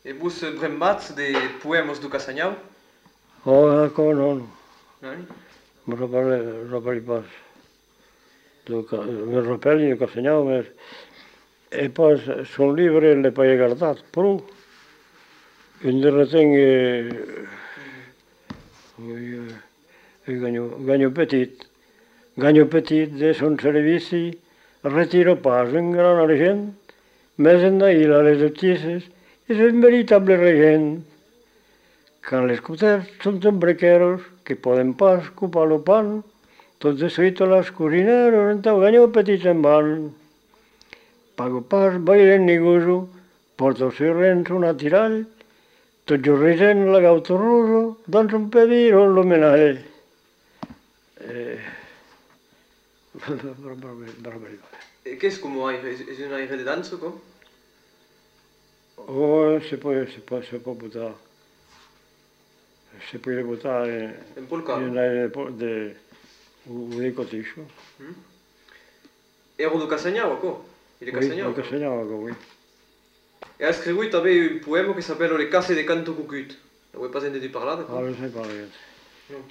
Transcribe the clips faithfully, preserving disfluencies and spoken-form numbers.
E vos bremmat des poèmes do Cassagnou? Oh, d'accord, non. Non? Me rappelle, rappelle pas. Do, me rappelle do Cassagnou, mas e pas son livre l'he pas guardat prou. Un de retenc e ganyo, ganyo petit. Ganyo petit de son servici, retiro pas un gran argent, mais en d'ahir a les notícies és un veritable regent. Quand les coters són embrequeros, que poden pas copar lo pan, tots de suite las cocineros en tau ganyo petit se'n van. Pago pas bailen ni gozo, porto el seu renzo naturall, tot jo risen la gauto roso, doncs un pediro l'homenall. Eh... E qu'est-ce que moi, és un aire de danse, quoi? Oh, se può, se può, se può buttare. Se può buttare Un polka. in aire de un cotiscio. Mm. Ero do Cassagnou, quoi? Il est Oui, Cassagnou. do Cassagnou, oui. E ha scritto un poema che s'appelle Le Casse de Canto Cucut. Vous n'avez pas entendu parler de Ah, quoi? non sai parler. Non.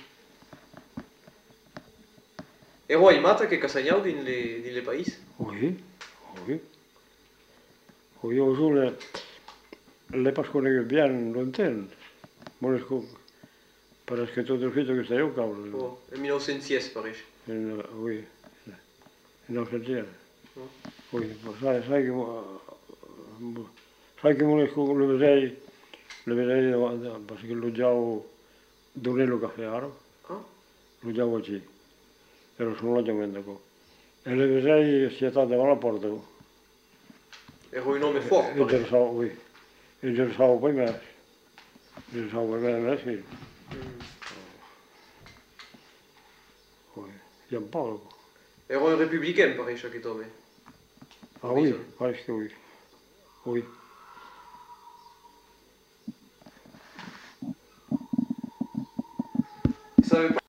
Ero aimat que Cassagnou din le, din le país? Oui, oui. Oui, aujourd'hui, l'he pas conegut bien longtemps. Bon, és com, però és que tot el fet que esteu, cabrón. Oh, en mil nou-cents sis, pareix. En, oui, en el sentit. Oh. Oui, pues sai, sai que... Sai que me le vedei, le vedei, perché lo giavo donné lo caffè aro. Ah? Lo giavo aquí. Ero solo la mendaco. E le vedei sietate davanti alla porta. Ero un homme fort, E pareix. gersavo, oui. E gersavo poi me. Gersavo poi me, sì. Mm. Oui. Giampaolo. Ero un républicain, pareix, aquest homme. Ah oui, pareix que oui. Oui. Savez pas